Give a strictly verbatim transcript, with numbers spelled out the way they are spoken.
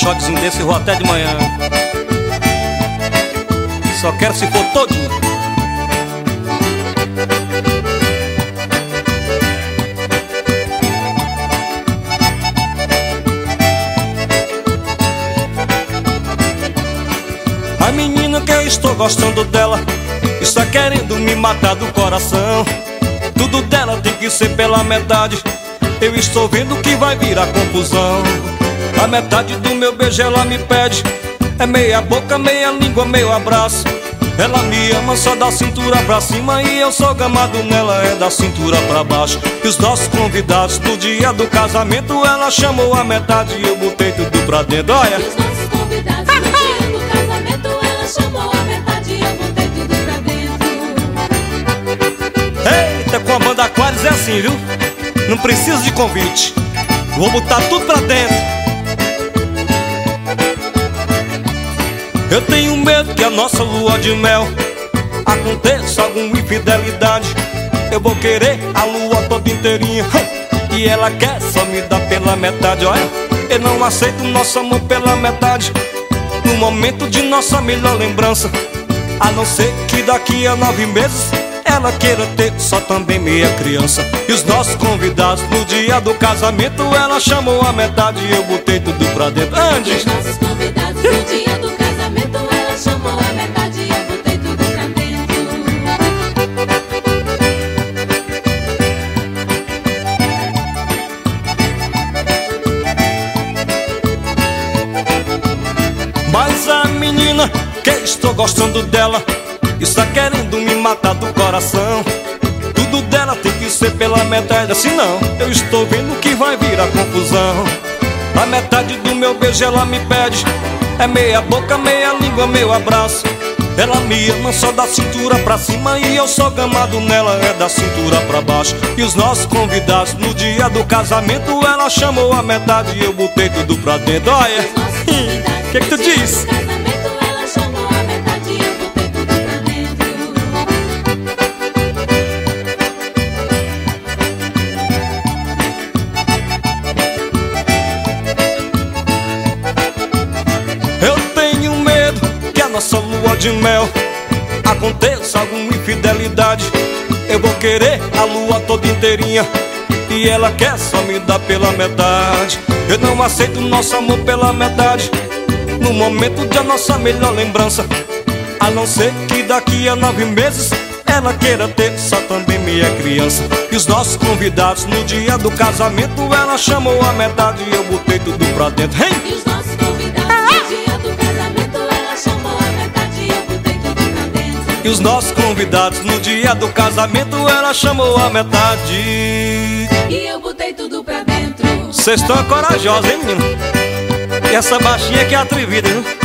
shotzinho desse eu vou até de manhã. Só quero se for todinho. A menina que eu estou gostando dela está querendo me matar do coração. Tudo dela tem que ser pela metade. Eu estou vendo que vai virar confusão. A metade do meu beijo ela me pede. É meia boca, meia língua, meio abraço. Ela me ama só da cintura pra cima e eu sou gamado nela, é da cintura pra baixo. E os nossos convidados no dia do casamento, ela chamou a metade e eu botei tudo pra dentro. Olha! E os nossos convidados no dia do casamento, ela chamou a metade e eu botei tudo pra dentro. Eita, com a banda Aquários é assim, viu? Não precisa de convite. Vou botar tudo pra dentro. Eu tenho medo que a nossa lua de mel aconteça alguma infidelidade. Eu vou querer a lua toda inteirinha e ela quer só me dar pela metade. Olha, eu não aceito nosso amor pela metade. No momento de nossa melhor lembrança, a não ser que daqui a nove meses ela queira ter só também meia criança. E os nossos convidados no dia do casamento, ela chamou a metade e eu botei tudo pra dentro. Ande! E os nossos convidados no dia do casamento, ela chamou a metade e eu botei tudo pra dentro. Mas a menina que estou gostando dela está querendo me matar do coração. Tudo dela tem que ser pela metade, senão eu estou vendo que vai virar confusão. A metade do meu beijo ela me pede. É meia boca, meia língua, meio abraço. Ela me ama só da cintura pra cima e eu sou gamado nela, é da cintura pra baixo. E os nossos convidados no dia do casamento, ela chamou a metade e eu botei tudo pra dentro. Olha, o que que tu diz? Nossa lua de mel aconteça alguma infidelidade. Eu vou querer a lua toda inteirinha e ela quer só me dar pela metade. Eu não aceito nosso amor pela metade. No momento da nossa melhor lembrança, a não ser que daqui a nove meses ela queira ter só também meia criança. E os nossos convidados no dia do casamento, ela chamou a metade e eu botei tudo pra dentro. Hey! E os nossos convidados no dia do casamento, ela chamou a metade e eu botei tudo pra dentro. E os nossos convidados no dia do casamento, ela chamou a metade e eu botei tudo pra dentro. Vocês estão corajosos, hein, menino? E essa baixinha que é atrevida, viu?